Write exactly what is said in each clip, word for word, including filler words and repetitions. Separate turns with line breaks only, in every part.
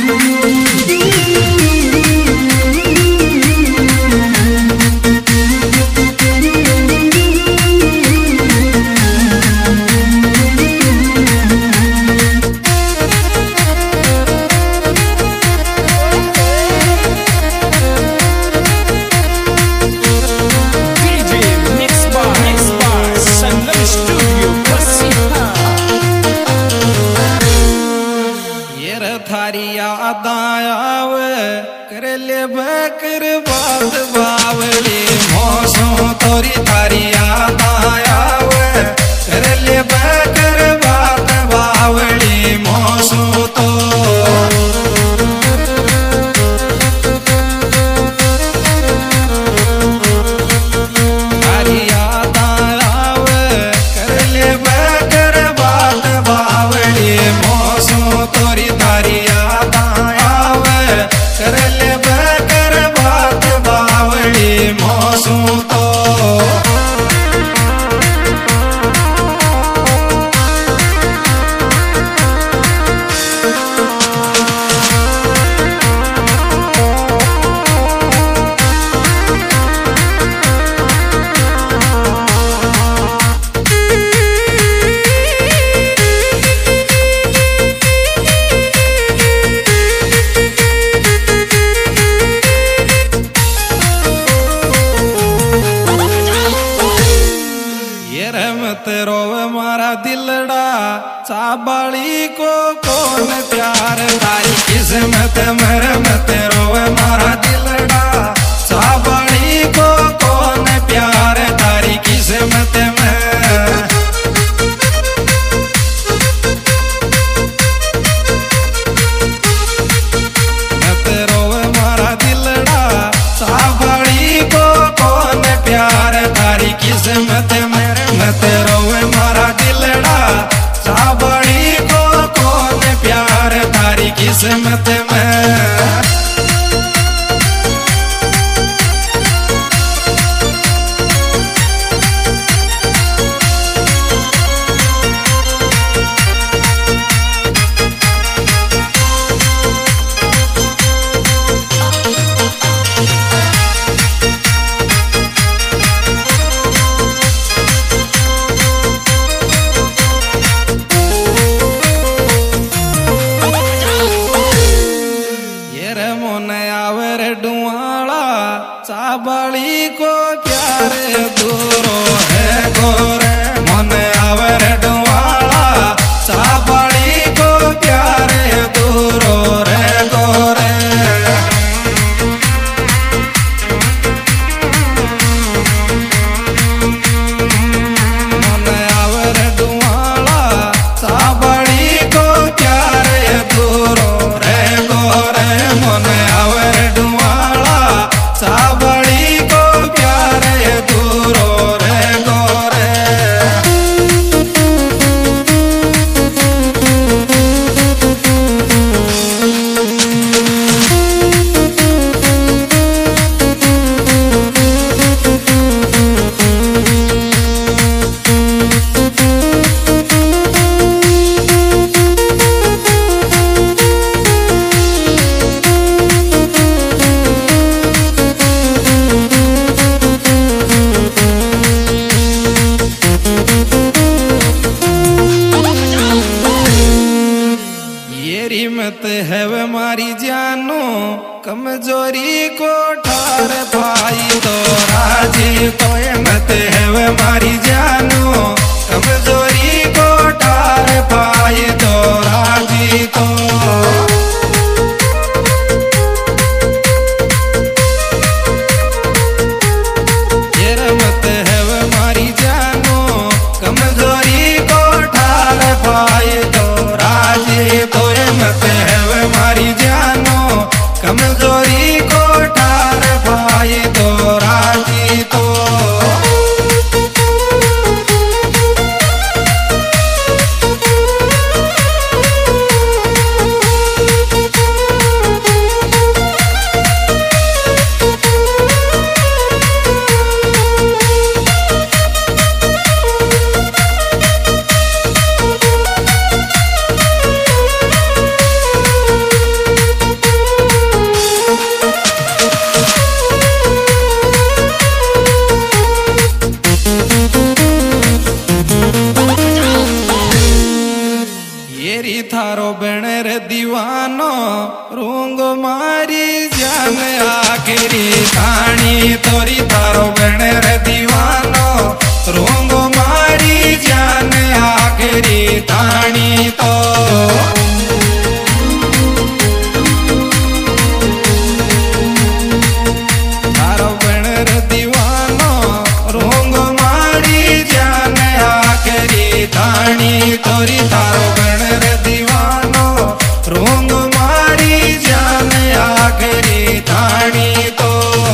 थारी याद आवे कर ले बकर बात बावली मौसम तोरी थारी याद आवे कर ले बकर बात बावली मौसम तो थारी याद आवे कर ले बकर बात बावली मौसम तोरी थारी याद आवे कर ले बकर बात बावली मौसम तो रोवे मारा दिलड़ा चाबाली को कौन प्यार तारी किस्मत मर मत रोवे मारा दिलड़ा चाबाली को कौन प्यार तारी किस्मत में मत रोवे मारा दिलड़ा चाबाली को कौन प्यार तारी किस्मत में मत रोवे मारा दिलड़ा चाबड़ी को कौन प्यार तारी किस्मत में चाबड़ी को प्यार दूरो है गोरे मन आवर डुआला चाबड़ी को प्यार दूरो रे गोरे मन आवर डुआला चाबड़ी को प्यार दूरो रे गोरे मन आवर डुआला चाबड़ी को प्यार दूरो रे गोरे मत है मारी जानो कमजोरी को ठार भाई तो राजी तो मत है मारी जानो कमजोरी को ठार भाई तो राजी तो ये मत है मारी जानो कमजोरी को ठार भाई तो राजी तो मत है मारी जानो कमजोरी को ठार भाई तो राजी तो दीवानो रूंग मारी जान आखिरी ताणी तोरी तारो बण रे दीवानो रूंग मारी जान आखिरी ताणी तो तारो बण रे दीवानो रूंग मारी जान आखिरी ताणी तोरी तारो बण रे दीवानो रूंग मारी जान आखिरी ताणी तो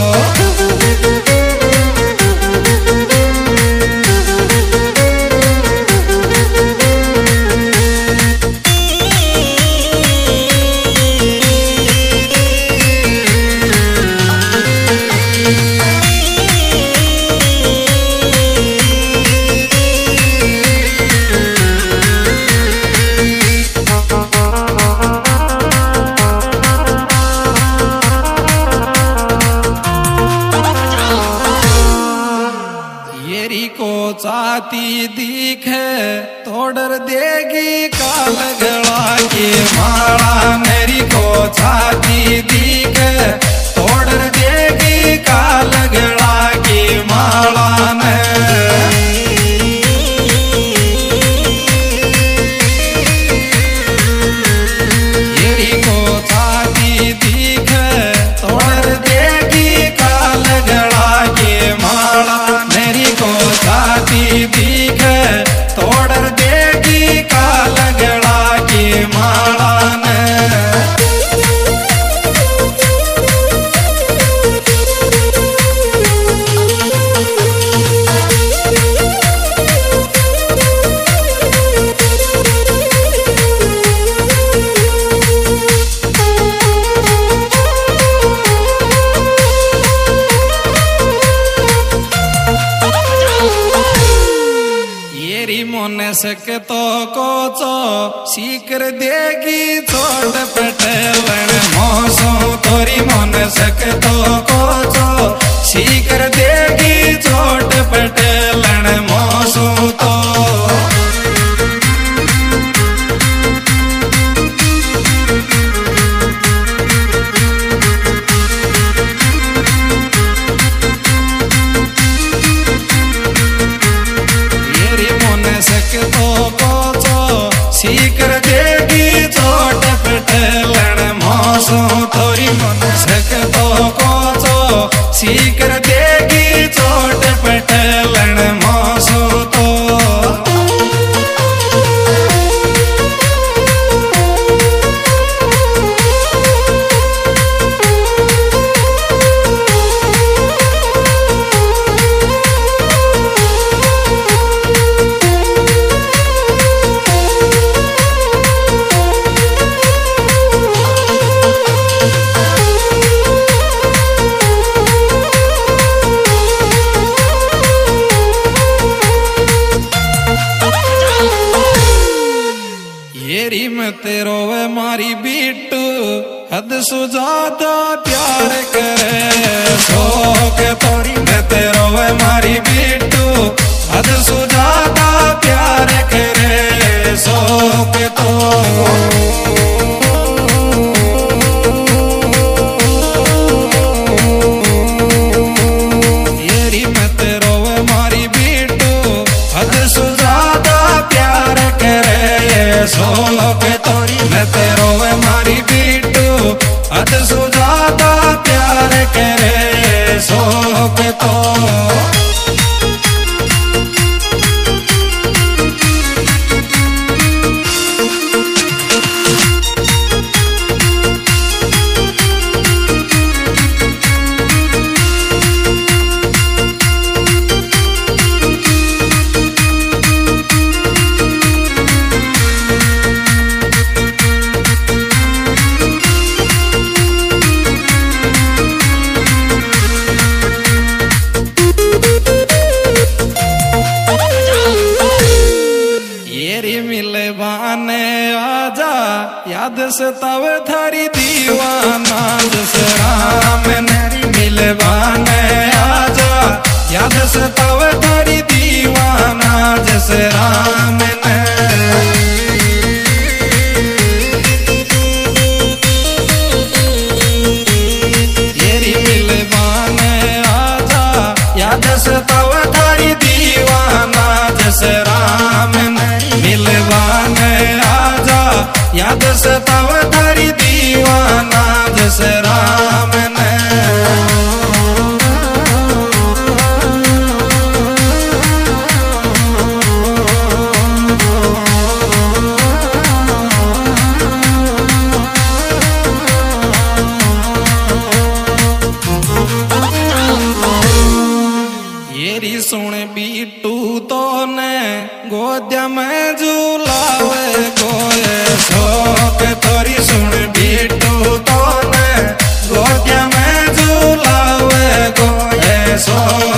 चाहती दिखे तोड़ देगी काल गला की माला मेरी को चाहती दिखे तोड़ देगी काल गला की माला ने मेरी को चाहती दिखे तोड़ देगी काल गला की माला मेरी को चाहती दिखे तोड़ देगी काल गला की माला ने मन सके तो कोचो सीकर देगी चोट पटेलन मौसो तोरी मन सके तो कोचो सीकर देगी चोट पटेलन मौसो तो सीकर देगी चोट पटेलन मौसो तोरी मन सक तो कोचो सीकर देगी चोट पटेलन मौसो तो तेरो वे मारी बीटू हद सुजादा प्यार करे शोक तोरी में तेरो वे मारी बीटू हद सुजादा प्यार करे शोक तो येरी में तेरो वे मारी बीटू हद सुजादा प्यार करे शोक तोरी में तेरो वे मारी बीटू हद सुजादा प्यार करे शोक तो याद सतावे थारी दीवाना जस राम मेरी मिलवाने आजा याद सतावे थारी दीवाना जस राम ने सो